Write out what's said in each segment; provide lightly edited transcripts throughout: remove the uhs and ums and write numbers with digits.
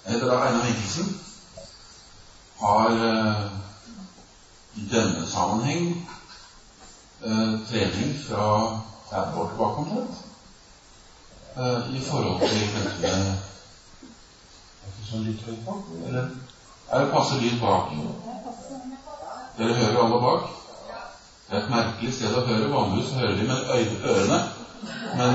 eller da Einar Mikkelsen, har i denne sammenheng trening fra 30 år tilbake omtrent, i forhold til dette med ikke sånn litt høyt bak, eller det passer litt bak? Dere hører alle bak? Det er et merkelig sted å høre. Vanligvis hører vi med ørene, men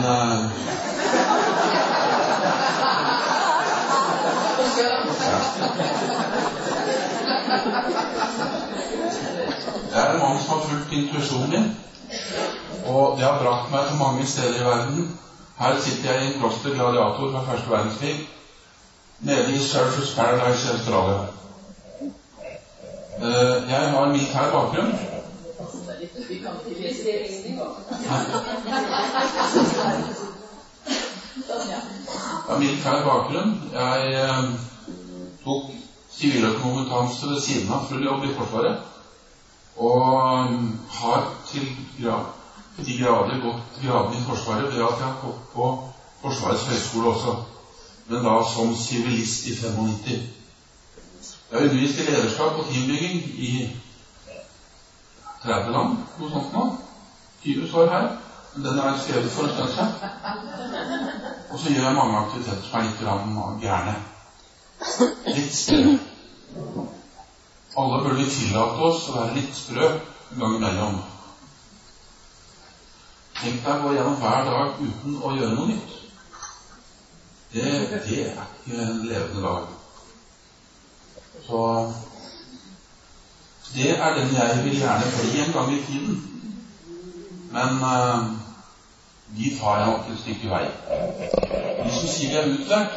det er mange som har fulgt intuisjonen min, og det har brakt meg til mange steder i verden. Her sitter jeg i en kloster gladiator fra første verdenskrig, nede i Surfers Paradise i Australia. Jeg har militær bakgrunn. Jeg har militær bakgrunn. Jeg tok siviløkonomutdannelse ved siden av full jobb i Forsvaret, og har til de grader gått graden i Forsvaret ved at jeg har gått på Forsvarets høyskole også, men da som sivilist i 95. Jeg har undervist i lederskap og teambygging i 30 land, noe sånt nå. 20 år her, men den er skrevet for en stund siden. Og så gjør jeg mange aktiviteter som er litt gærne. Litt sprø. Alle burde vi tillate oss å være litt sprø en gang imellom. Tenk deg å gå gjennom hver dag uten å gjøre noe nytt. Det er ikke en levende dag. Så det er den jeg vil gjerne bli en gang i tiden. Men de tar jeg nok et stykke vei. De som sier jeg er utlært,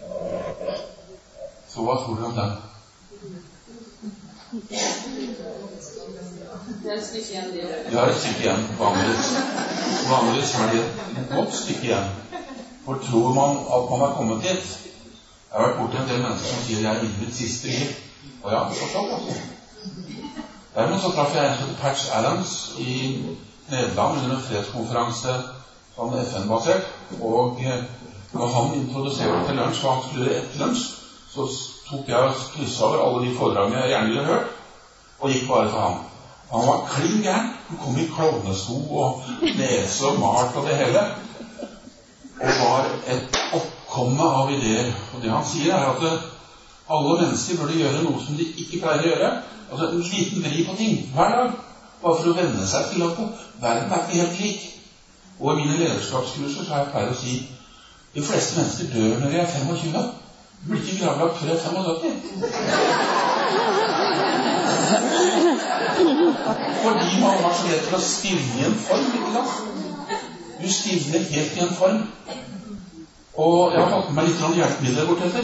så hva tror du om dem? Det er et stykke igjen, det også. De har et stykke igjen, vanligvis har de et godt stykke igjen. For tror man at man har kommet dit? Jeg har vært borte en del mennesker som sier jeg er inne i mitt siste liv. Og ja, forstått altså. Dermed så traff jeg en som heter Patch Adams i Nederland under en fredskonferanse som FN-basert, og når han introduserte til lunsj, og han skulle gjøre et lunsj, så tok jeg og krysset over alle de foredragene jeg gjerne ville hørt, og gikk bare til ham. Han var klin gæren. Han kom i klovnesko og nese og mart og det hele, og var et oppkomme av ideer. Og det han sier er at alle mennesker burde gjøre noe som de ikke pleier å gjøre, altså en liten vri på ting hver dag, bare for å vende seg til at verden er ikke helt lik. Og i mine lederskapskurser så har jeg pleier å si de fleste mennesker dør når de er 25. Du blir ikke gravlagt før jeg er 75. Fordi man har så lett til å stivne i en form, ikke sant? Du stivner helt i en form. Og jeg har tatt med meg litt hjelpemidler bortetter.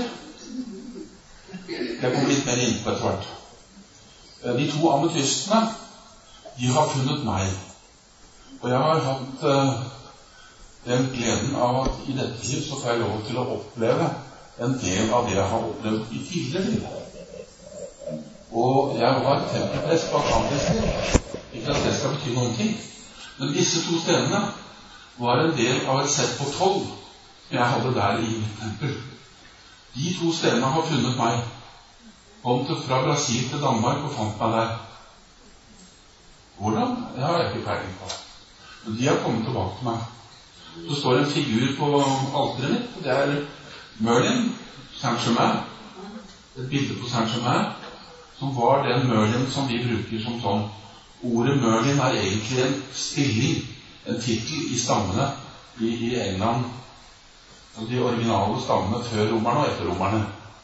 Jeg kommer litt mer inn på etter hvert. De to ametystene, de har funnet meg. Og jeg har hatt den gleden av at i dette liv så får jeg lov til å oppleve en del av det jeg har opplevd i tidligere liv. Og jeg var tempelprest bak andelsen. Ikke at det skal bety noen ting. Men disse to stedene var en del av et sett på 12 jeg hadde der i mitt tempel. De to stedene har funnet meg. Kom til fra Brasil til Danmark og fant meg der. Hvordan? Det har jeg ikke peiling på. Men de har kommet tilbake til meg. Så står en figur på alteret mitt. Det er Merlin, Saint-Germain. Et bilde på Saint-Germain, som var den Merlin som vi bruker som sånn. Ordet Merlin er egentlig en stilling, en titel i stammene i England. Altså de originale stammene før romerne og etter romerne.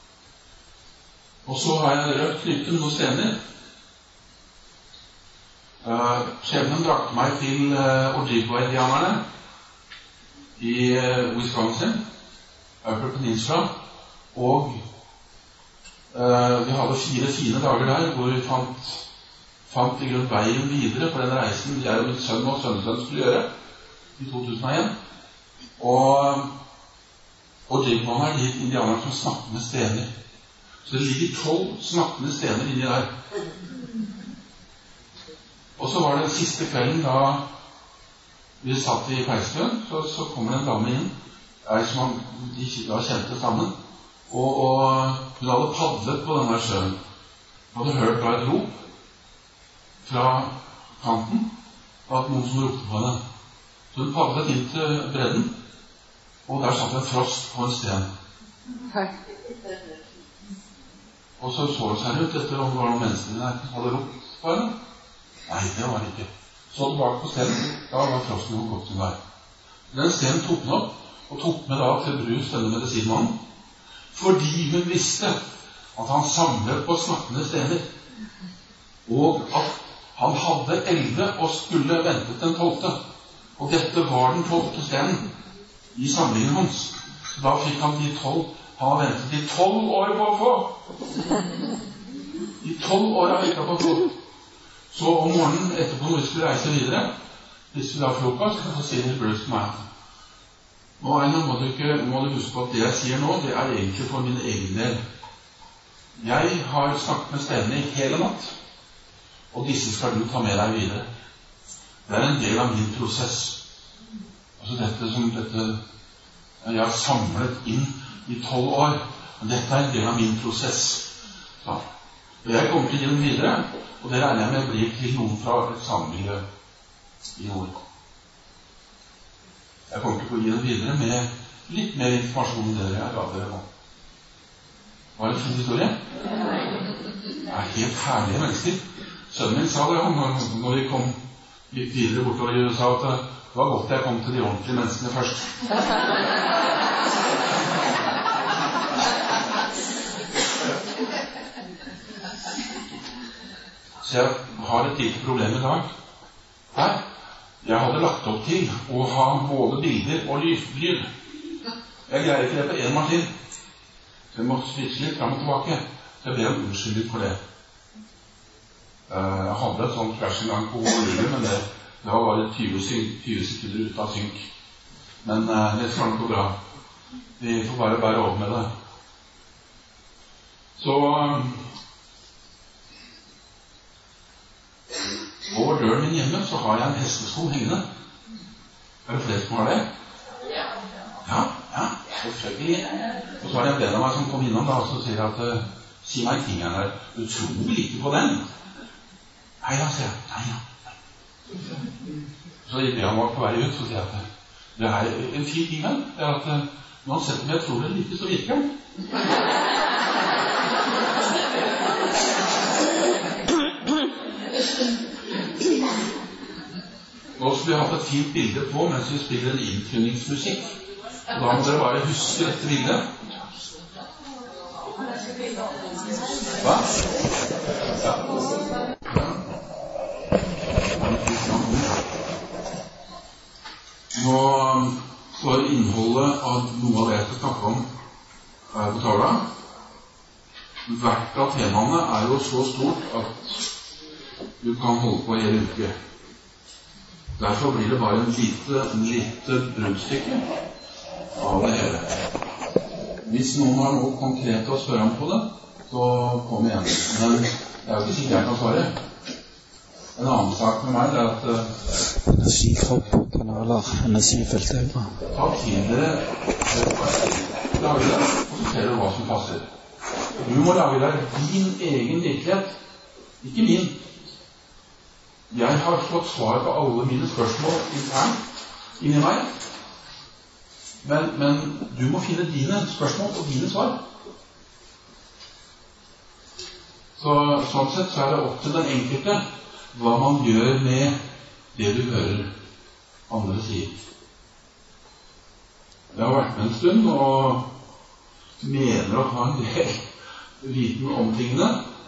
Og så har jeg rødt knyttet noen stener. Skjebnen drakte meg til Ojibwa-indianerne i Wisconsin, Upper Peninsula, og vi hadde 4 fine dager der, hvor vi fant i grunn veien videre for den reisen jeg og min sønn og sønnesønn skulle gjøre i 2001. Og Ojibwa er de indianerne som snakker med stener. Så det ligger 12 snakkende stener inni der. Og så var det den siste kvelden da vi satt i peisstuen, så kommer en dame inn, som de da kjente sammen, Og hun hadde padlet på denne sjøen. Hun hadde hørt da et rop fra kanten at noen som ropte på henne. Så hun padlet inn til bredden, og der satt en frosk på en sten. Og så hun seg ut etter om det var noen mennesker der som hadde ropt på henne. Nei, det var det ikke. Så tilbake på stenen, da var frosken gått sin vei. Den stenen tok den opp, og tok med da til brus denne medisinmannen, fordi hun visste at han samlet på snakkende stener, og at han hadde 11 og skulle ventet den 12. Og dette var den 12. stenen i samlingen hans. Så da fikk han de 12. Han har ventet i 12 år på å få. I 12 år har han ikke på å få. Så om morgenen etterpå når vi skulle reise videre, hvis vi da frokost, så sier han Bruce til meg. Nå må du huske på at det jeg sier nå, det er egentlig for min egen del. Jeg har snakket med stenene i hele natt, og disse skal du ta med deg videre. Det er en del av min prosess. Altså dette jeg har samlet inn i 12 år, og dette er en del av min prosess. Så. Og jeg kommer til å gi dem videre, og det regner jeg med blir til noen fra et sammiljø i nord. Jeg kommer til å gi dem videre med litt mer informasjon enn dere jeg ga dere nå. Var det en fin historie? Det er helt herlige mennesker. Sønnen min sa det når vi gikk videre bortover i USA, at det var godt jeg kom til de ordentlige menneskene først. Så jeg har et lite problem i dag. Her. Jeg hadde lagt opp til å ha både bilder og lyd. Jeg greier ikke det på en maskin. Så jeg må switche litt frem og tilbake. Så jeg ber om unnskyldning for det. Jeg hadde et sånt crash en gang på volumet, men det var bare 20 sekunder ut av synk. Men det skal nok gå bra. Vi får bare bære over med det. Så over døren min hjemme så har jeg en hestesko hengende. Er det flere som har det? Ja, selvfølgelig. Og så har jeg en venn av meg som kom innom da, og så sier at si meg ting her, du tror vel ikke på den? Nei da, sier jeg. Nei. Så ber han meg på vei ut, så sier jeg at det er en fin ting her, det er at uansett om jeg tror det eller ikke, så virker den. Nå skulle vi hatt et fint bilde på mens vi spiller en innfynningsmusikk. Og da må dere bare huske dette bildet. Hva? Ja. Nå får innholdet av noe av det jeg skal snakke om her på tavla. Hvert av temaene er jo så stort at du kan holde på hele uke. Derfor blir det bare en lite bruddstykke av det hele. Hvis noen har noe konkret å spørre om på det, så kom igjen. Men det er jo ikke sikkert jeg kan svare. En annen sak med meg er at energikroppkanaler, energifeltet. Ta til dere lage det, og så ser du hva som passer. Du må lage deg din egen virkelighet, ikke min. Jeg har fått svar på alle mine spørsmål internt inni meg, men du må finne dine spørsmål og dine svar. Sånn sett så er det opp til den enkelte hva man gjør med det du hører andre sier. Jeg har vært med en stund og mener å ha en del viten om tingene.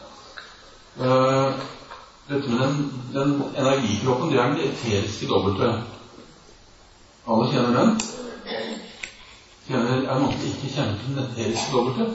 Dette med den energikroppen, det er den eteriske dobbelte. Alle kjenner den? Er det noen som ikke kjenner til den eteriske dobbelte?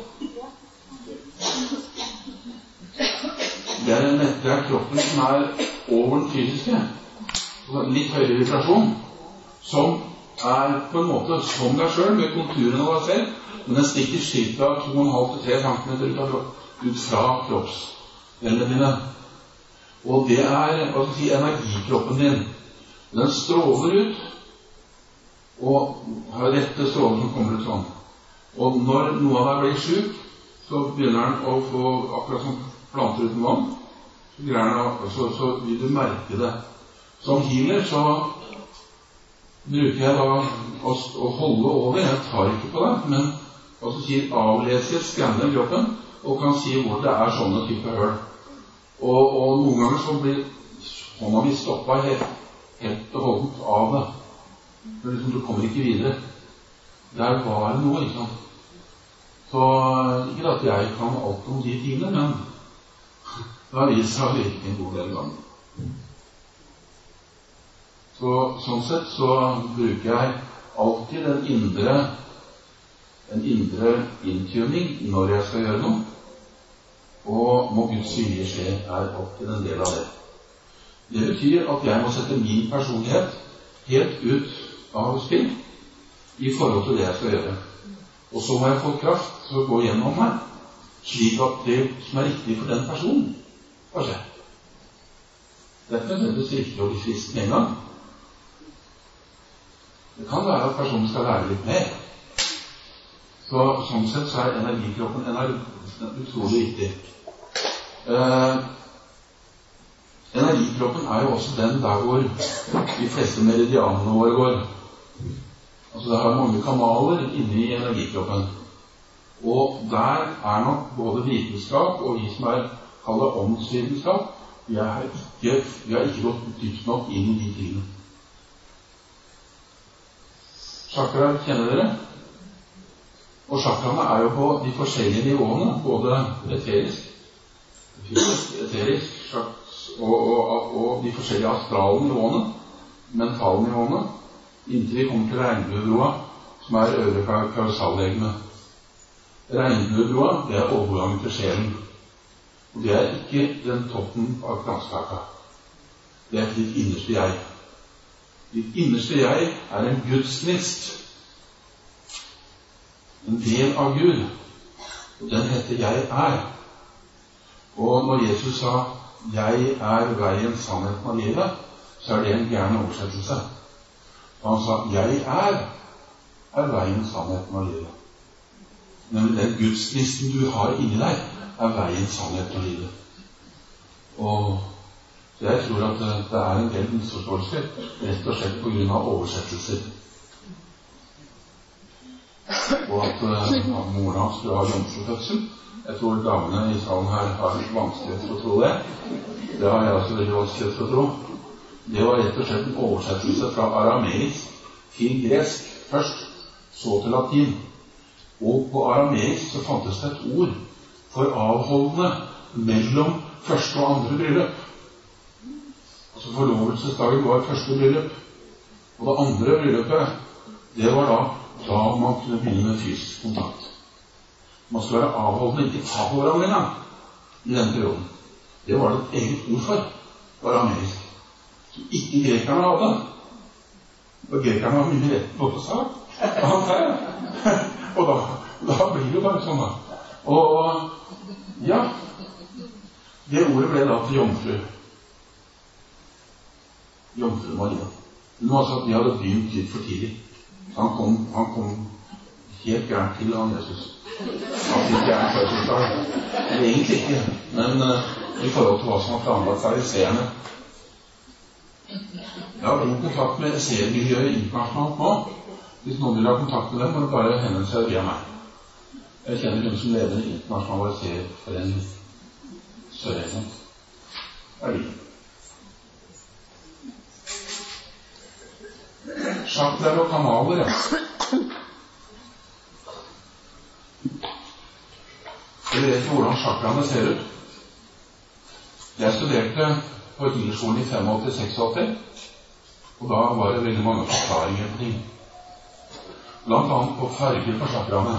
Det er kroppen som er over den fysiske. Litt høyere vibrasjon. Som er på en måte som deg selv, med konturen av deg selv, men den stikker ca. 2,5-3 cm ut fra kroppsdelene dine. Og det er energikroppen din. Den stråler ut, og har rette stråler som kommer ut sånn. Og når noe av deg blir syk, så begynner den å få akkurat som planter uten vann. Så vil du merke det. Som healer så bruker jeg da å holde over. Jeg tar ikke på det, men avleser, skanner kroppen og kan si hvor det er sånne type høl. Og noen ganger så blir hånda mi stoppet helt og holdent av det. For liksom, du kommer ikke videre. Der var det noe, ikke sant? Så ikke at jeg kan alt om de tingene, men det har vist seg virkelig en god del ganger. Sånn sett så bruker jeg alltid en indre inntuning når jeg skal gjøre noe, og må Guds vilje skje er alltid en del av det. Det betyr at jeg må sette min personlighet helt ut av spill i forhold til det jeg skal gjøre. Og så må jeg få kraft til å gå gjennom meg, slik at det som er riktig for den personen, hva skjer? Det er ikke nødvendigvis riktig å bli frisk med en gang. Det kan være at personen skal lære litt mer. Sånn sett så er energikroppen utrolig viktig. Energikroppen er jo også den der hvor de fleste meridianene våre går. Altså det har mange kanaler inni energikroppen. Og der er nok både vitenskap og vi som kaller åndsvitenskap, vi har ikke gått dypt nok inn i de tingene. Chakra kjenner dere? Og chakraene er jo på de forskjellige nivåene, både eterisk, og de forskjellige astrale nivåene, mentale nivåene, inntil vi kommer til regnbuebroa, som er øvre kausallegeme. Regnbuebroa, det er overgangen til sjelen. Og det er ikke den toppen av kranskaka. Det er ikke ditt innerste jeg. Ditt innerste jeg er en gudsgnist. En del av Gud. Og den heter jeg er. Og når Jesus sa 'Jeg er veien, sannheten og livet', så er det en gæren oversettelse. Han sa 'Jeg er veien, sannheten og livet'. Men den gudsgnisten du har inni deg, er veien, sannheten og livet. Og jeg tror at det er en del misforståelser, rett og slett på grunn av oversettelser. Og at moren hans skulle ha jomfrufødsel. Jeg tror damene i salen her har litt vanskelighet for å tro det. Det har jeg også veldig vanskelighet for å tro. Det var rett og slett en oversettelse fra arameisk til gresk først, så til latin. Og på arameisk så fantes det et ord for avholdende mellom første og andre bryllup. Altså forlovelsesdagen var første bryllup. Og det andre bryllupet, det var da man kunne begynne med fysisk kontakt. Man skulle være avholdende, ikke ta på hverandre engang i den perioden. Det var det et eget ord for arameisk, som ikke grekerne hadde. Og grekerne var mye rett på å sa. Og da blir det jo bare sånn da. Og ja, det ordet ble da til jomfru. Jomfru Maria. Hun var sånn at de hadde begynt litt for tidlig. Han kom helt gærent til han Jesus. Han fikk gærent fødselsdag. Men egentlig ikke. Men i forhold til hva som har planlagt fariseerne. Jeg har god kontakt med seermiljøet internasjonalt nå. Hvis noen vil ha kontakt med dem, må det bare henvende seg via meg. Jeg kjenner dem som leder internasjonale seerforeningen Sør-England. Det er de. Chakraer og kanaler, ja. Dere vet jo hvordan chakraene ser ut. Jeg studerte på Idrettskolen i 85-86, og da var det veldig mange forklaringer på ting. Blant annet på farger på chakraene.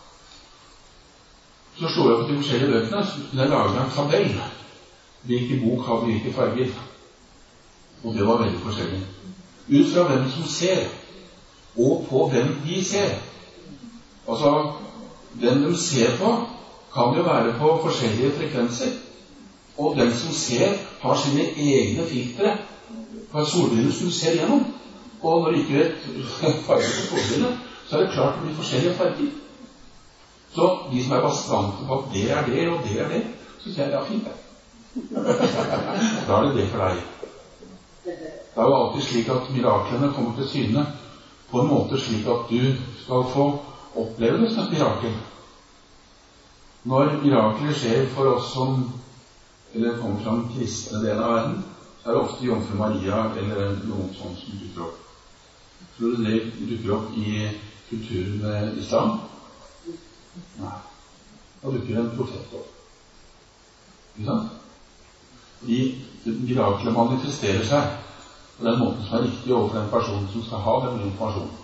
Så slo jeg på de forskjellige bøkene, så kunne jeg lage en tabell. Hvilken bok hadde hvilke farger. Og det var veldig forskjellig. Ut fra hvem som ser, og på hvem de ser. Altså, den de ser på, kan jo være på forskjellige frekvenser. Og den som ser, har sine egne filtre på solbriller som du ser gjennom. Og når du ikke vet farger på solbriller, så er det klart det blir forskjellige farger. Så de som bastante på at det, og det, så sier jeg, ja, fint det. Da det for deg. Det jo alltid slik at miraklene kommer til syne på en måte slik at du skal få oppleve det som et mirakel. Når mirakler skjer for oss som kommer fra den kristne delen av verden, så det ofte Jomfru Maria eller noen sånn som dukker opp. Tror du det dukker opp i kulturen med islam? Nei. Da dukker en profet opp. Ikke sant? Fordi mirakler manifesterer seg på den måten som riktig overfor den personen som skal ha den informasjonen.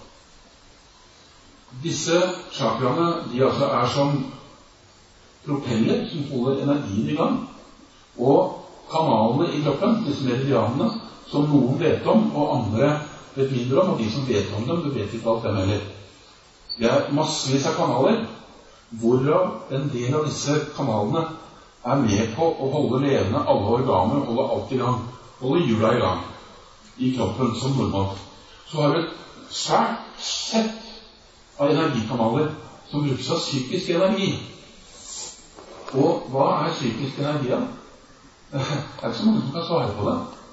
Disse chakraene, de altså som propeller som holder energien i gang, og kanalene i kroppen, disse meridianene, som noen vet om, og andre vet mindre om, og de som vet om dem, det vet ikke alt dem heller. Det massevis av kanaler, hvorav en del av disse kanalene med på å holde levende alle organer, holde alt i gang, holde hjula i gang i kroppen som normalt. Så har vi et svært sett av energikanaler som brukes av psykisk energi. Og hva psykisk energi? Det ikke så mange som kan svare på det.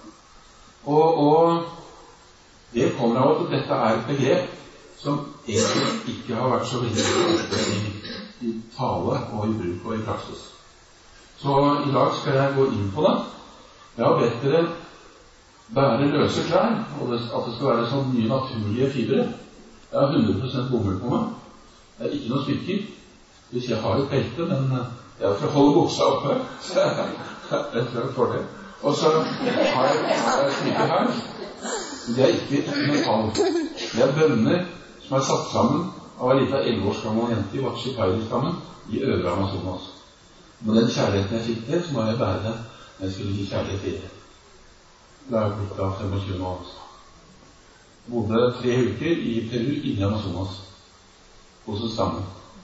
Og det kommer av at dette et begrep som egentlig ikke har vært så veldig i tale og i bruk og i praksis. Så i dag skal jeg gå inn på det. Jeg har bedt dere bære løse klær, og at det skal være sånn nye naturlige fibre. Jeg har 100% bomull på meg. Det ikke noe stykker. Hvis jeg har et belte, men jeg får holde buksa oppe, så jeg tror jeg får det. Og så har jeg stykker her. Det ikke metall. Det bønner som satt sammen av en liten 11 års gammel jente i Vatsjipayri-stammen i Øvre Amazonas. Med den kjærligheten jeg fikk til, så må jeg bære det når jeg skulle gi kjærlighet til det. Det blitt av 25 år. Bodde 3 uker i Peru inne i Amazonas hos en stamme.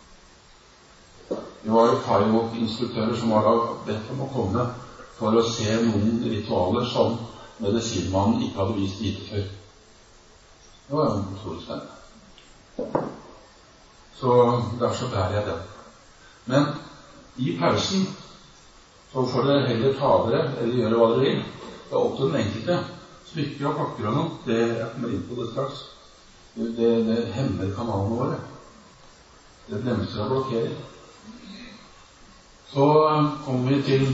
Det var firewalk-instruktører som var bedt om å komme for å se noen ritualer som medisinmannen ikke hadde vist lite før. Det var en utrolig spennende. Så derfor bærer jeg den. Men i pausen så får dere heller ta dere eller gjøre hva dere vil. Det opp til den enkelte. Smykker og pakker og noe, det jeg kommer inn på det straks. Det hemmer kanalene våre. Det bremser og blokkerer. Så kommer vi til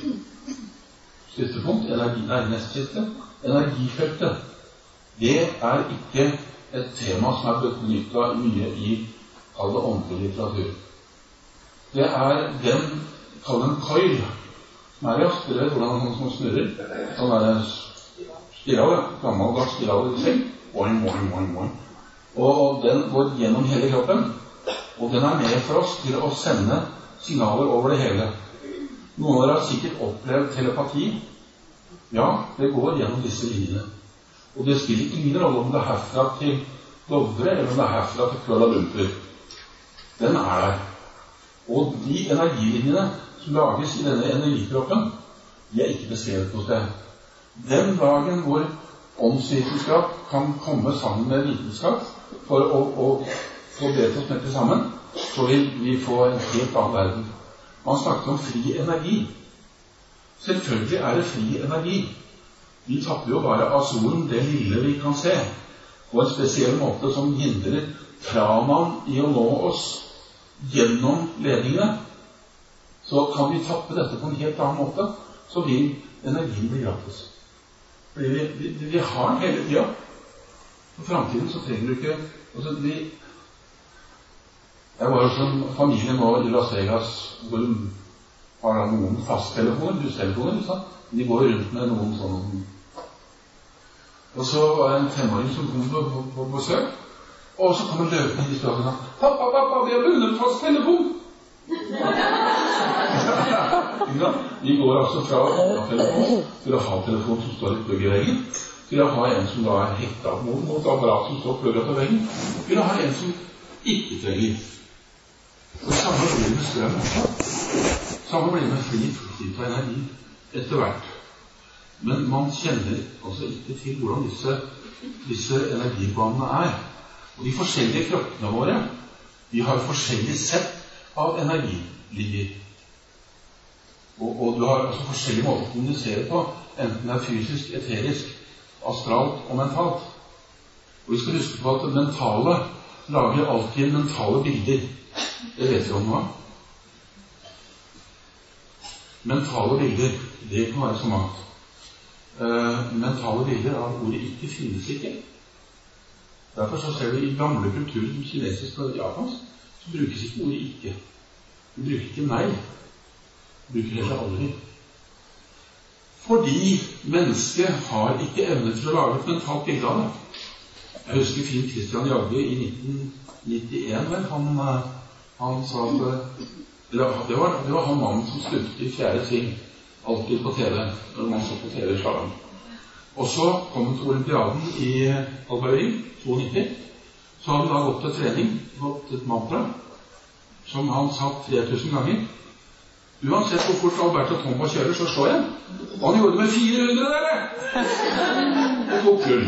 siste punkt, neste siste. Energifeltet. Det ikke et tema som blitt benyttet mye i alle åndelige litteratur. Det den, kall den coil, som i oss. Dere vet hvordan sånn som snurrer. Sånn spiral, gammeldags spiral i seng. Boing, boing, boing, boing. Og den går gjennom hele kroppen. Og den med for oss til å sende signaler over det hele. Noen av dere har sikkert opplevd telepati. Ja, det går gjennom disse linjene. Og det spiller ingen rolle om det herfra til Dovre, eller om det herfra til Kuala Lumpur. Den der. Og de energilinjene som lages i denne energikroppen, de ikke beskrevet hos det. Den dagen hvor åndsvitenskap kan komme sammen med vitenskap for å få det til å smelte sammen, så vil vi få en helt annen verden. Man snakker om fri energi. Selvfølgelig det fri energi. Vi tapper jo bare av solen det lille vi kan se, på en spesiell måte som hindrer pranaen i å nå oss gjennom ledningene. Så kan vi tappe dette på en helt annen måte, så vil energien bli gratis. Fordi vi har den hele tiden. For fremtiden så trenger du ikke jeg var hos en familie nå i Las Vegas hvor de har noen fasttelefoner, hustelefoner, de går rundt med noen sånne. Og så var det en 5-åring som kom på besøk, og så kom han løpende i språkene. Pappa, vi har vunnet fasttelefon! Vi går altså fra å ha telefon til å ha telefon som står i plugg i veggen, til å ha en som da hektet mot apparat som står plugget til veggen, til å ha en som ikke trenger. Og samme blir med strøm også. Samme blir med fri flyt av energi etter hvert. Men man kjenner altså ikke til hvordan disse energibanene Og de forskjellige kroppene våre, de har forskjellig sett av energilinjer. Og du har altså forskjellige måter å kommunisere på, enten det er fysisk, eterisk, astralt og mentalt. Og vi skal huske på at det mentale lager alltid mentale bilder. Det vet vi om nå. Mentale bilder, det kan være så mangt. Mentale bilder av ordet ikke finnes ikke. Derfor så ser vi i gamle kulturer, som kinesisk og japansk, så brukes ikke ordet ikke. Vi bruker ikke nei. Vi bruker heller aldri. Fordi mennesket har ikke evne til å lage et mentalt bilde av det. Jeg husker Finn Christian Jagge i 1991, vel. Han sa at det var han mannen som sluttet i 4. sving, alltid på TV, når man så på TV i Slalom. Og så kom han til olympiaden i Algerie, 92. Så hadde han da gått til trening, gått et mantra, som han satt 3000 ganger. Uansett hvor fort Alberto Tomba kjører, så slår jeg. Og han gjorde det med 400, dere! Og tok gull.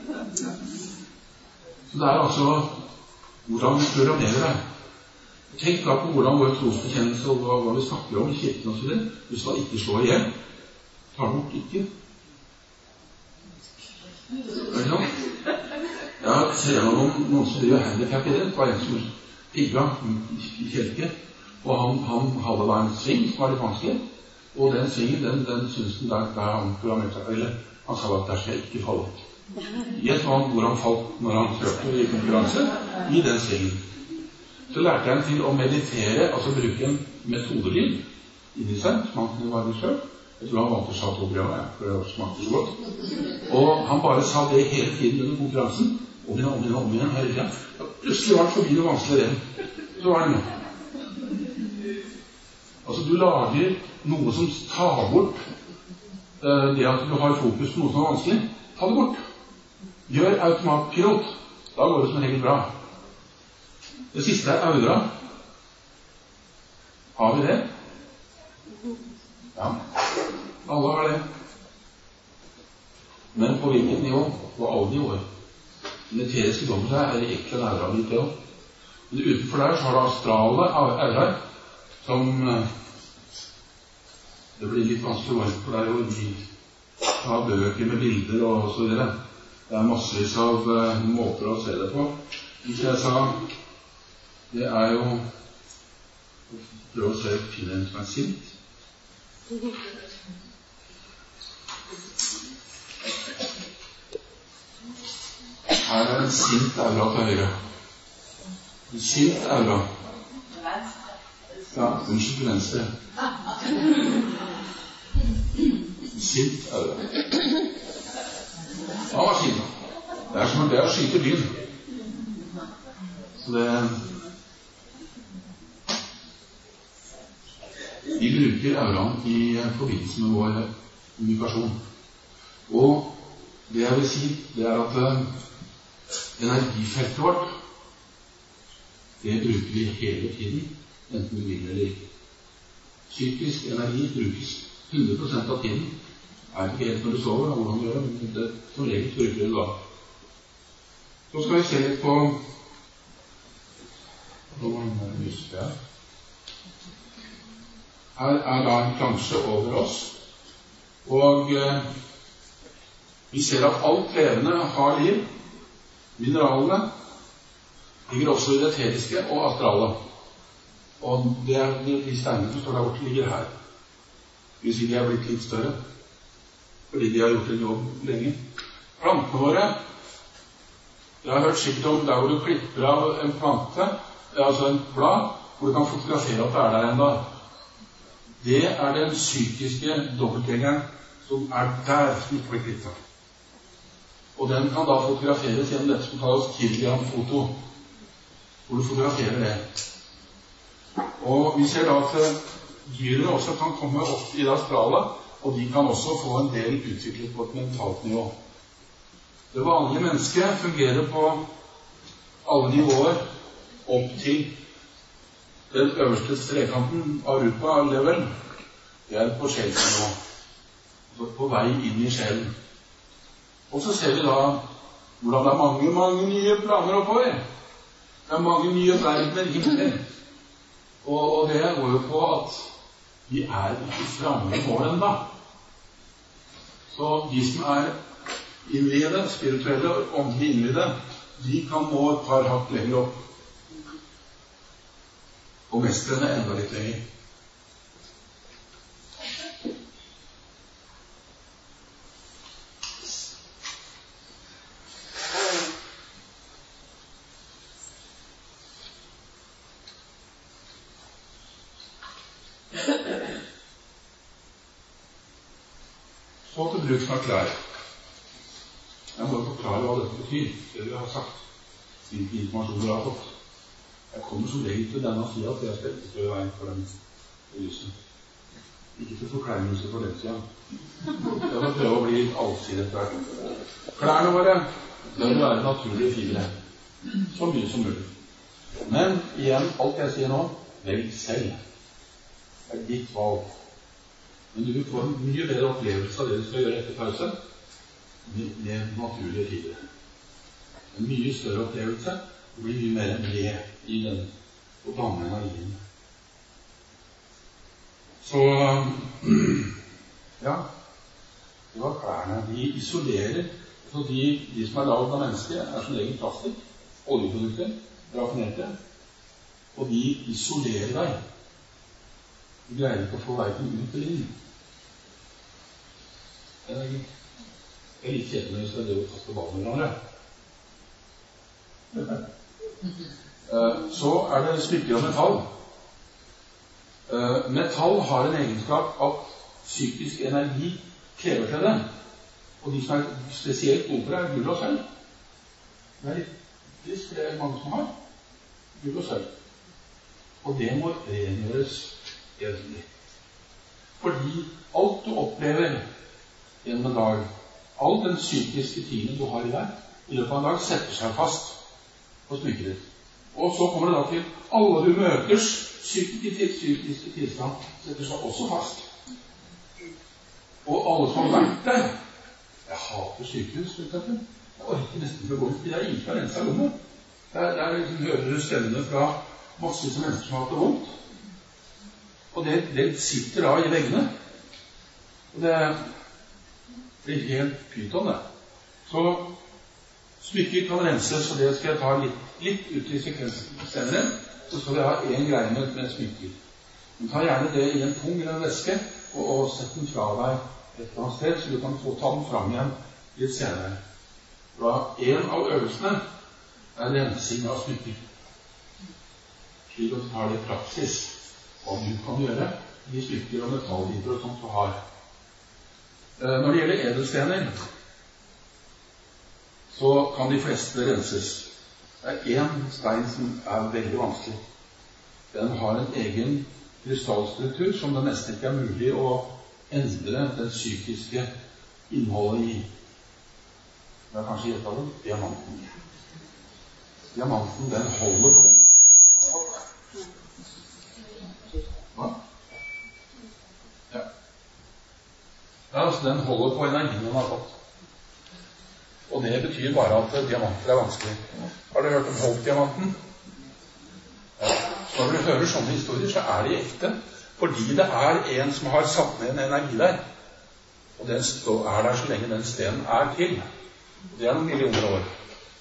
Så det er altså hvordan vi programmerer det. Tenk da på hvordan vår trosbekjennelse og hva vi snakker om i kirken og så videre. Du skal ikke slå igjen. Ta bort ikke. Er det sant? Jeg ser noen som driver handicap i det. Det var en som pigga i kjelke. Og han hadde da en sving som var litt vanskelig. Og den svingen, den synes den der han programmerte seg. Eller han sa at der skal jeg ikke falle. Gjett hvor han falt når han kjørte i konkurranse. I den svingen. Så lærte jeg til å meditere, altså bruke en metodelyd inni seg, som han kunne være selv. Jeg tror han vant til Chateaubriand, for det smakte så godt. Og han bare sa det hele tiden under konkurransen. Om igjen, hele tiden. Plutselig var det forbi noe vanskelig igjen. Så var det noe. Altså, du lager noe som tar bort det at du har fokus på noe som er vanskelig. Ta det bort. Gjør automatpilot. Da går det som regel bra. Det siste er aura. Har vi det? Ja. Alle har det. Men på hvilket nivå? På alle nivåer. Den eteriske dommen er ikke en aura litt det også. Men utenfor der så har du astrale auraer, som det blir litt vanskelig å være for deg å ta bøker med bilder og så videre. Det er massevis av måter å se det på. Hvis jeg sa det er jo prøv å se finne en som er sint. Her er en sint aura til høyre. En sint aura. Ja, unnskyld til venstre. En sint aura. Han var sint. Det er som det å skyte byen. Så det vi bruker auraen i forbindelse med vår kommunikasjon. Og det jeg vil si, det er at energifeltet vårt, det bruker vi hele tiden, enten vi vil eller ikke. Psykisk energi brukes 100% av tiden. Er det ikke helt når du sover, hvordan du gjør det, men det som regel bruker du da. Så skal vi se litt på her er da en plansje over oss, og vi ser at alt levende har liv. Mineralene ligger også i det eteriske og astrale. Og det er de steinene som står der borte, ligger her. Det vil si de er blitt litt større, fordi de har gjort en jobb lenge. Plantene våre, jeg har hørt sikkert om der hvor du klipper av en plante, altså en blad, hvor du kan fotografere at det er der enda. Det er den psykiske dobbeltgjengeren som er der som ikke blir klippet. Og den kan da fotograferes gjennom dette som kalles Kirlian-foto, hvor du fotograferer det. Og vi ser da at dyrene også kan komme opp i det astrale, og de kan også få en del utviklet på et mentalt nivå. Det vanlige mennesket fungerer på alle nivåer opp til den øverste strekanten av Rupa-level. Det er på sjelsnivå. På vei inn i sjelen. Og så ser vi da hvordan det er mange nye planer oppover. Det er mange nye verdener himmel. Og Og det går jo på at vi er ikke framme i mål enda. Så de som er innvidde, spirituelle og åndelig innvidde, de kan nå et par hakk lenger opp. Og mestrene enda litt lenger. Så til bruken av klær. Jeg må forklare hva dette betyr, det vi har sagt, hvilke informasjoner vi har fått. Jeg kommer som regel til denne siden, for jeg skal ikke stå i veien for den lysen. Ikke til forkleinelse for den siden. Jeg må prøve å bli litt allsidig etter hvert. Klærne våre bør være naturlige fibre, så mye som mulig. Men igjen, alt jeg sier nå, velg selv. Det er ditt valg. Men du vil få en mye bedre opplevelse av det du skal gjøre etter pause med naturlige fibre. En mye større opplevelse, og blir mye mer med i den og danne energien. Så ja, det var klærne. De isolerer, så de som er laget av mennesker er som regel plastikk, oljeprodukter, raffinerte, og de isolerer deg. De greier ikke å få verken ut eller inn. Det er litt kjedelig hvis det er det å kaste ballen med hverandre. Så er det smykker og metall. Metall har en egenskap at psykisk energi krever til det. Og de som er spesielt gode for det, er gull og sølv. Det er litt trist, det er mange som har. Gull og sølv. Og det må rengjøres jevnlig. Fordi alt du opplever gjennom en dag, all den psykiske tiden du har i deg, i løpet av en dag setter seg fast på smykker. Og så kommer det da til alle du møters psykiske tilstand setter seg også fast. Og alle som har vært der, jeg hater sykehus, for eksempel. Jeg orker nesten ikke å gå ut, det er ikke å rense av rommet. Der liksom hører du stemmene fra masse som mennesker som har hatt det vondt. Og det sitter da i veggene. Og det er ikke helt pyton, det. Så smykker kan renses, og det skal jeg ta litt ut i sekvensen senere. Så skal vi ha en greie med smykker. Du tar gjerne det i en pung eller en veske, og sett den fra deg et eller annet sted, så du kan få ta den fram igjen litt senere. Da en av øvelsene er rensing av smykker. Slik at du tar det i praksis, hva du kan gjøre, de smykker og metallbiter og sånt du har. Når det gjelder edelstener, så kan de fleste renses. Det er en stein som er veldig vanskelig. Den har en egen krystallstruktur som det nesten ikke er mulig å endre det psykiske innholdet i. Det er kanskje gjett av det, diamanten. Diamanten, den holder på den. Hva? Ja, altså den holder på energien den har fått. Og det betyr bare at diamanter er vanskelig. Har du hørt om Holt-diamanten? Ja. Så når du hører sånne historier, så er de ekte. Fordi det er en som har satt ned en energi der. Og den er der så lenge den stenen er til. Det er noen millioner år.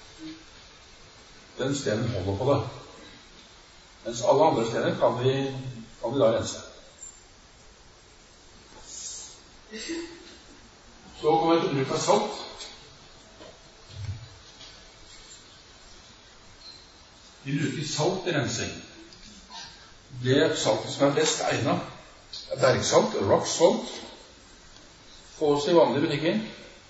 Den stenen holder på det. Mens alle andre stener kan vi da rense. Så kommer vi til bruk av salt. Vi bruker salt i rensing. Det saltet som er best egnet er bergsalt, rock salt. Fås i vanlige butikker.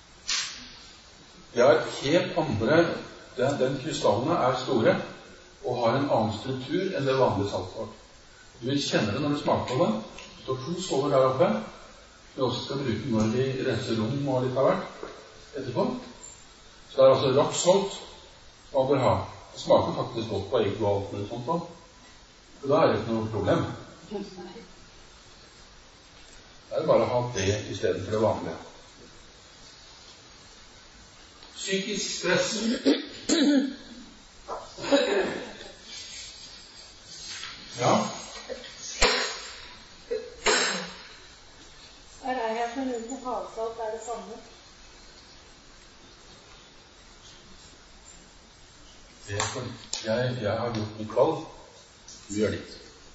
Det er helt andre, den krystallene er store og har en annen struktur enn det vanlige saltet. Du vil kjenne det når du smaker på det. Det står 2 skåler der oppe, vi også skal bruke når vi renser rom og litt av hvert etterpå. Så det er altså rock salt man bør ha. Det smaker faktisk godt på egg og alt mulig sånt da. Og da er det ikke noe problem. Det er bare å ha det i stedet for det vanlige. Psykisk stress. Ja. Aluminium og havsalt det samme? Jeg har gjort mitt valg. Du gjør ditt.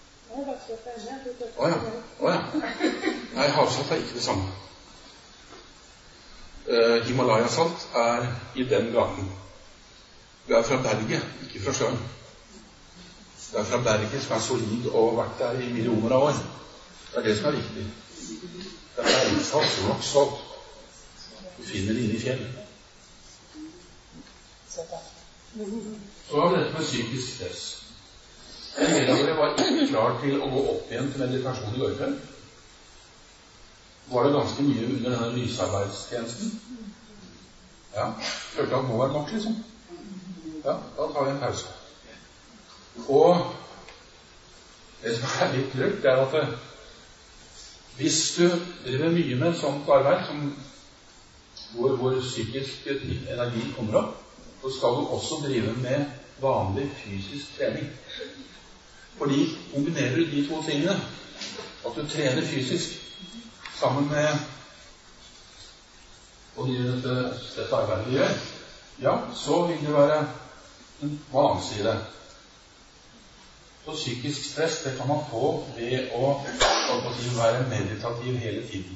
Åja. Nei, havsalt ikke det samme. Himalaya-salt i den gaten. Det fra berget, ikke fra sjøen. Det fra berget som solid og vært der i millioner av år. Det det som viktig. Det bergsalt, rocksalt. Du finner det inne i fjell. Så var det dette med psykisk stress. En del av dere var ikke klar til å gå opp igjen til meditasjon i går kveld. Var det ganske mye under denne lysarbeidstjenesten? Ja, følte at nå var det nok, liksom. Ja, da tar vi en pause. Og det som litt lurt, det at hvis du driver mye med sånt arbeid hvor psykisk energi kommer opp, så skal du også drive med vanlig fysisk trening. Fordi kombinerer du de to tingene, at du trener fysisk sammen med og dette arbeidet du gjør, ja, så vil det være en balanse i det. Så psykisk stress, det kan man få ved å være meditativ hele tiden.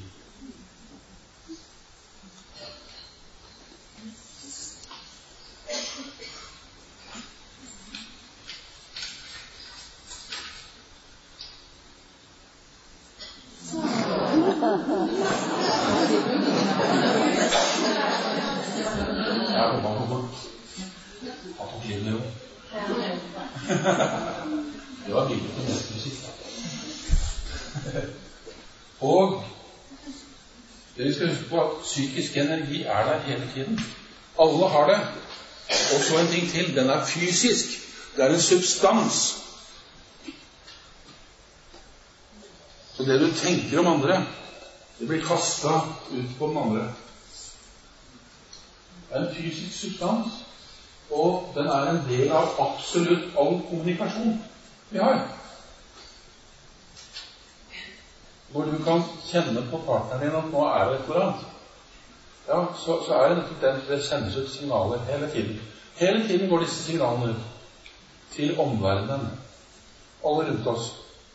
Det var bildet til mest musikk. Og det vi skal huske på at psykisk energi der hele tiden. Alle har det. Og så en ting til, den fysisk. Det en substans. Så det du tenker om andre, det blir kastet ut på den andre. Det en fysisk substans, og den en del av absolutt all kommunikasjon vi har. Hvor du kan kjenne på partneren din at nå det et eller annet. Ja, så det nettopp det sendes ut signaler hele tiden. Hele tiden går disse signalene ut til omverdenen, alle rundt oss.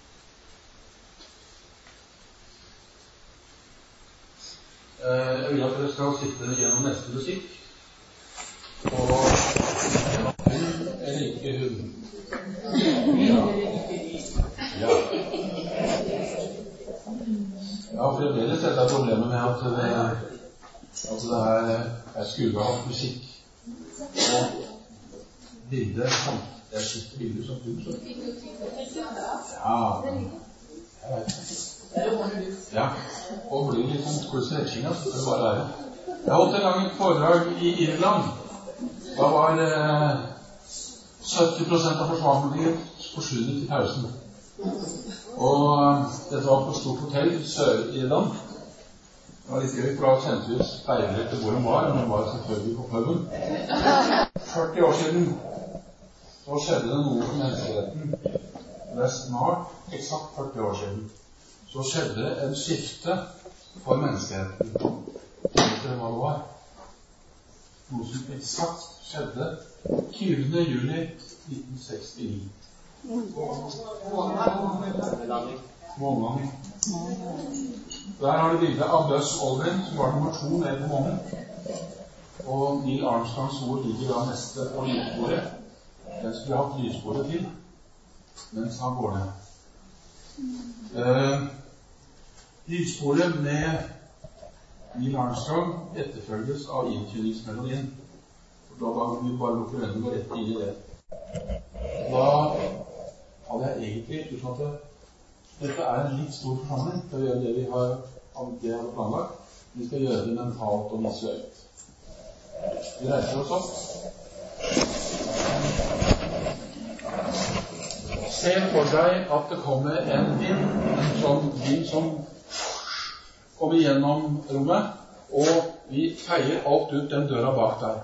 Jeg vil at dere skal sitte gjennom neste musikk. Og hun ikke hun. Ja, fremdeles dette problemet med at det jeg skulle hatt musikk og bilder jeg sitter bilder som du så. Ja, og blir litt sånn stretching, så det bare være. Jeg holdt en gang et foredrag i Irland. Da var 70% av forsvarmeliet forsvunnet i pausen. Og dette var på et stort hotell i Sør-Irland. Det var litt gøy, for da kjente vi speilere til hvor de var, men de var selvfølgelig på puben. 40 år siden så skjedde det noe for menneskeheten. Det snart eksakt 40 år siden. Så skjedde det en skifte for menneskeheten. Vet dere hva det var? Noe som eksakt skjedde 20. juli 1969. Månelanding. Der har du bildet av Buzz Aldrin, som var nummer 2 nede på månen. Og Neil Armstrongs ord ligger da neste på lysbordet. Den skulle hatt lysbordet til, mens han går ned. Lysbordet med Neil Armstrong etterfølges av inntydningsmelodien. Da vi bare lukker øynene og går rett inn i det. Da hadde jeg egentlig sånn at dette en litt stor forsamling til å gjøre det vi har planlagt. Vi skal gjøre det mentalt og visuelt. Vi reiser oss opp. Se for deg at det kommer en vind som kommer gjennom rommet, og vi feier alt ut den døra bak der.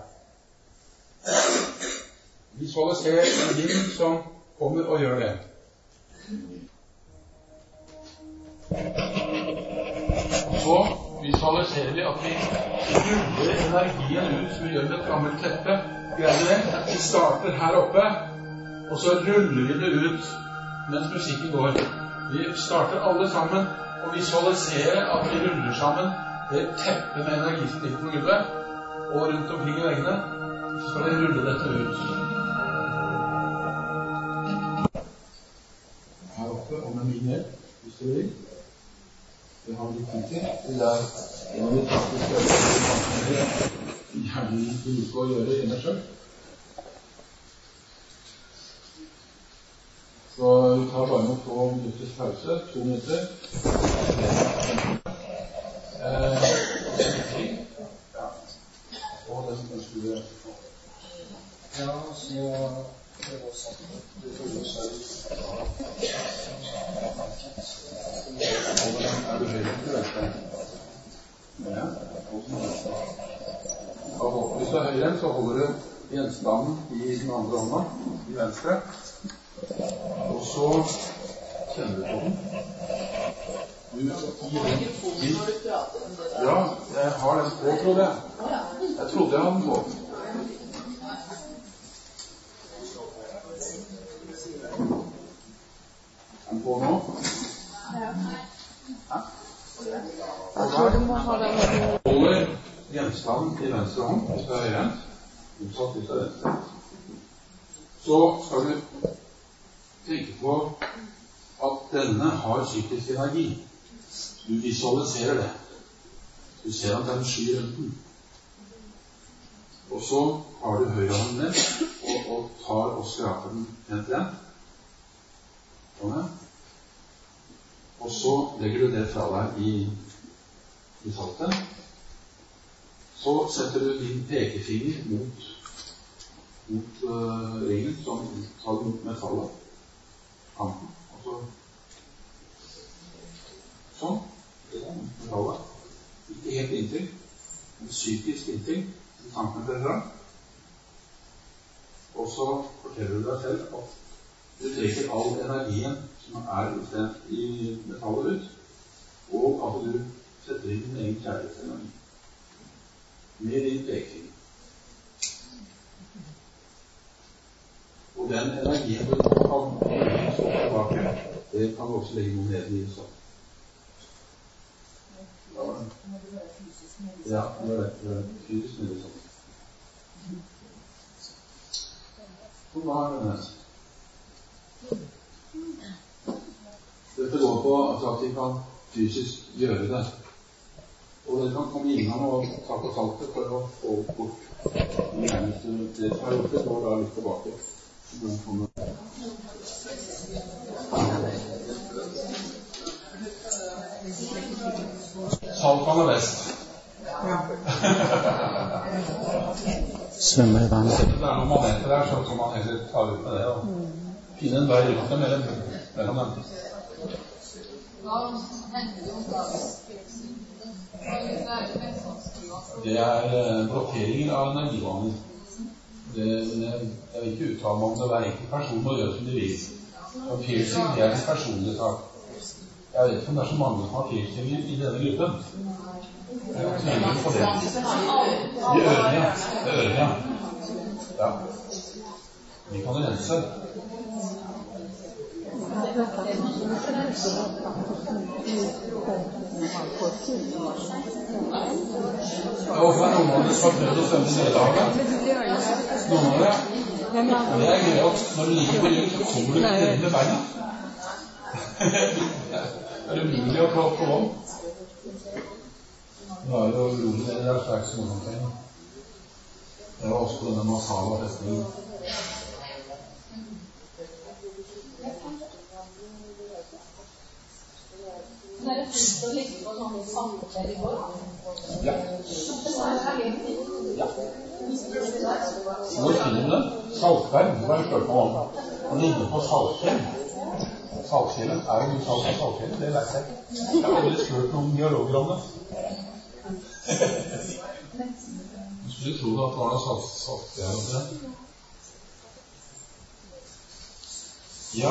Visualiser en vind som kommer og gjør det. Så visualiserer vi at vi ruller energien ut som vi gjør med et gammelt teppe. Greier det? Vi starter her oppe, og så ruller vi det ut mens musikken går. Vi starter alle sammen og visualiserer at vi ruller sammen det teppet med energi som ligger på gulvet, og rundt omkring i veggene, så skal vi rulle dette ut. Her oppe, og med min hjelp, hvis du vil. Vi har litt tid til. Det er en av de praktiske øvelsene gjerne bruker å gjøre inne selv. Så vi tar bare noen få minutters pause, 2 minutter. Og den ønsker vi. Ja, så det var sånn. Det følger seg ut. Er du høyre til venstre? Ja, hvis du er høyre, så holder du gjenstanden i den andre hånda, i venstre. Og så kjenner du på den. Ja, jeg har den på, trodde jeg. Jeg trodde jeg hadde den på. Er den på nå? Ja. Jeg tror du må ha den. Holder gjenstanden i venstre hånd, hvis du er høyre. Utsatt hvis du er venstre. Så skal du tenke på at denne har psykisk energi. Du visualiserer det. Du ser at den skyr rundt den. Og så har du høyrehånden ned og tar og skraper den ned til den. Sånn. Og så legger du det fra deg i saltet. Så setter du din pekefinger mot ringen, som tar mot metallet. Kanten. Og så sånn. Det er metallet. Ikke helt inntil, men psykisk inntil. En centimeter fra. Og så forteller du deg selv at du trekker all energien som er utstedt i metallet ut, og at du setter inn din egen kjærlighetsenergi med din pekefinger. Og den energien du kan stå tilbake, det kan du også legge noe ned i sånn. Ja, det er fysisk mulig sånn. Så hva er det neste? Dette går på at vi kan fysisk gjøre det. Og dere kan komme innom og ta på saltet for å få bort det nærmeste det som er gjort det, og da litt tilbake. Saltvann er best. Svømmer i vann. Det er noen momenter der, så kan man heller ta ut med det og finne en vei ut mellom dem. Det er blokkeringer av energivaner. Jeg vil ikke uttale meg om det. Hver enkelt person må gjøre som de vil. Og piercing, det er en personlig sak. Jeg vet ikke om det er så mange som har piercinger i denne gruppen. Jeg tviler på det. De ørene, ja. Ja. Vi kan rense. Hvorfor er noen av det som har prøvd å svømme i Nederhavet? Noen av det? Det er gøy at når du ligger på rygg, så kommer du ikke ned med beina. Det er umulig å klare på vann. Nå er det jo rolig det der, så er det ikke så noe omkring. Det var også på denne Masala-festningen. Det er fint å ligge på sånne salter i går. Ja. Hvor finner du den? Saltberg, det var jo ført på vann. Han ligger på saltfjell. Saltfjellet er jo mye salt på saltfjellet, det vet jeg. Jeg har aldri spurt noen geologer om det. Du skulle tro at det var noe saltfjell om det. Ja.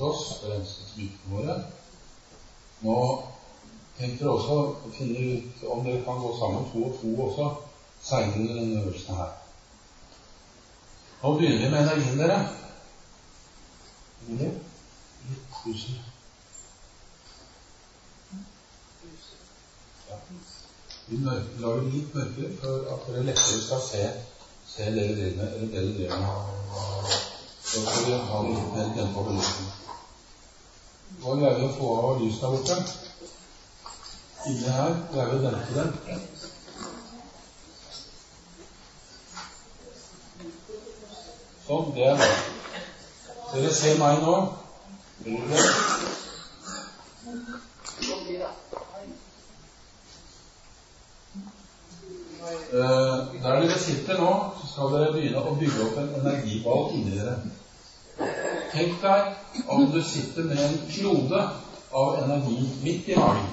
oss og renset smykkene våre. Nå tenk dere også å finne ut om dere kan gå sammen 2 og 2 også, senere i denne øvelsen her. Nå begynner vi med energien dere. Litt lyser. Ja. Vi lager litt mørkere for at dere lettere skal se dere driver med, eller dere driver med. Så skal vi ha litt mer dempet på lysen. Nå greier vi å få av lyset der borte. Inne her greier vi å dempe den. Sånn, det er bra. Dere ser meg nå. Vil dere? Der dere sitter nå, så skal dere begynne å bygge opp en energiball inni dere. Tenk deg om du sitter med en klode av energi midt i magen.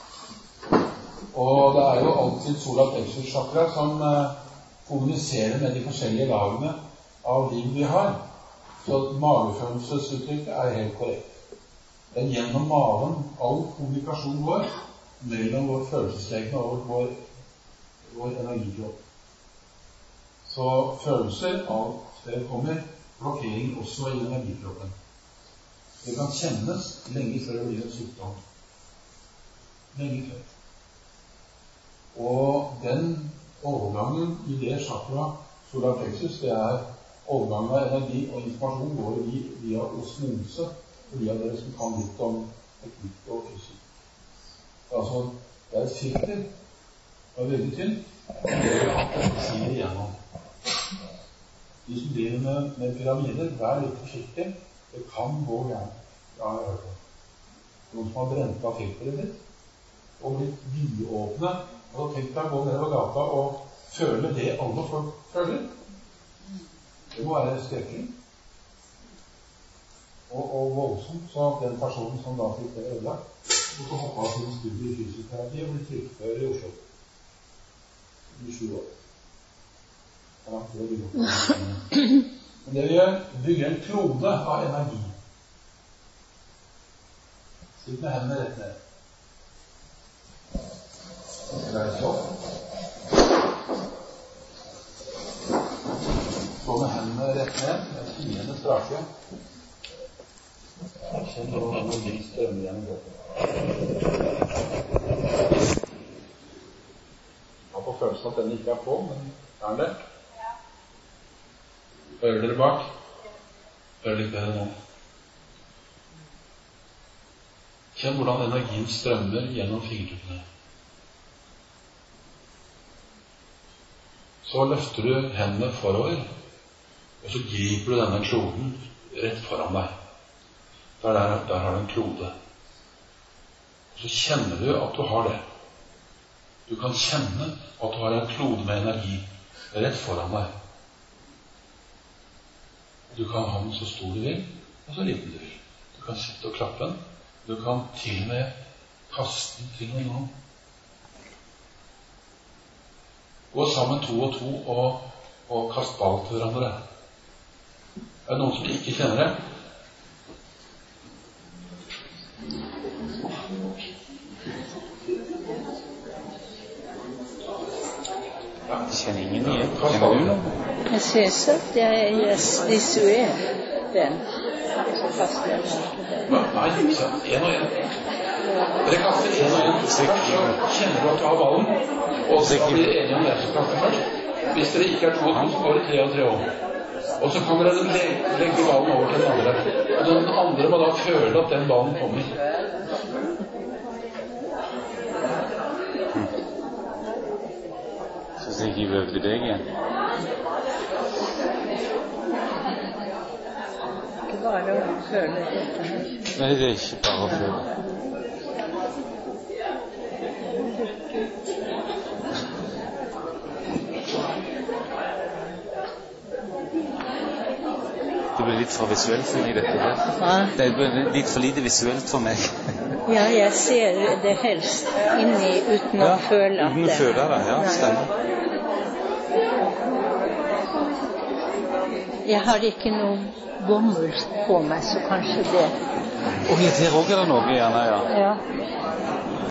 Og det er jo alltid solar plexus chakra som kommuniserer med de forskjellige lagene av liv vi har. Så magefølelsesuttrykket er helt korrekt. Det er gjennom magen all kommunikasjon vår mellom vår følelseslegeme og vår energikropp. Så følelser av det kommer blokkering også i energikroppen. Det kan kjennes lenge før det blir en sykdom. Lenge før. Og den overgangen i det chakra solar plexus, det er overgangen av energi og informasjon går via osmose, og via dere som kan litt om teknikk og fysikk. Altså, det er et filter, det er veldig tynt, og det er at det sier igjennom. De som driver med pyramider, vær litt forsiktig, det kan gå gærent. Ja, jeg har hørt det. Noen som har brent av filteret ditt, og blitt vidåpne, og tenk deg å gå nedover gata og føle det alle folk føler. Det må være skrekkelig. Og voldsomt, så den personen som da fikk det ødelagt, måtte hoppe av sin studie i fysioterapi og bli trykkfører i Oslo. I 7 år. Ja, det vil jeg. Men det vi gjør, bygger en klode av energi. Sitt med hendene rett ned. Det er sånn. Stå med hendene rett ned, med finene strake. Kjenn hvordan det strømmer gjennom kroppen. Jeg har på følelsen at den ikke er på, men er den det? Hører dere bak? Hører litt bedre nå. Kjenn hvordan energien strømmer gjennom fingertuppene. Så løfter du hendene forover, og så griper du denne kloden rett foran deg. Der har du en klode. Og så kjenner du at du har det. Du kan kjenne at du har en klode med energi rett foran deg. Du kan ha den så stor du vil, og så liten du vil. Du kan sitte og klappe den. Du kan til og med kaste den til noen. Gå sammen 2 og 2 og kast ball til hverandre. Er det noen som ikke kjenner det? Jeg kjenner ingen igjen. Kjenner du noe? Jeg synes at jeg visuerer den. Så kaster jeg den. Nei, ikke sant. 1 og 1. Dere kaster 1 og 1. Så kjenner du at du har ballen, og så blir dere enige om dere som kaster først. Hvis dere ikke er 2 og 2, så går det 3 og 3 om. Og så kan dere legge ballen over til den andre. Og den andre må da føle at den ballen kommer. Så jeg ikke øvde deg igjen. Ikke bare å føle dette her. Nei, det er ikke bare å føle. Det blir litt for visuelt for meg, dette her. Ja. Det blir litt for lite visuelt for meg. Ja, jeg ser det helst inni uten å føle at uten å føle det, ja, stemmer. Jeg har ikke noe bomull på meg, så kanskje det. Og til Roger er det noe gjerne, ja. Ja.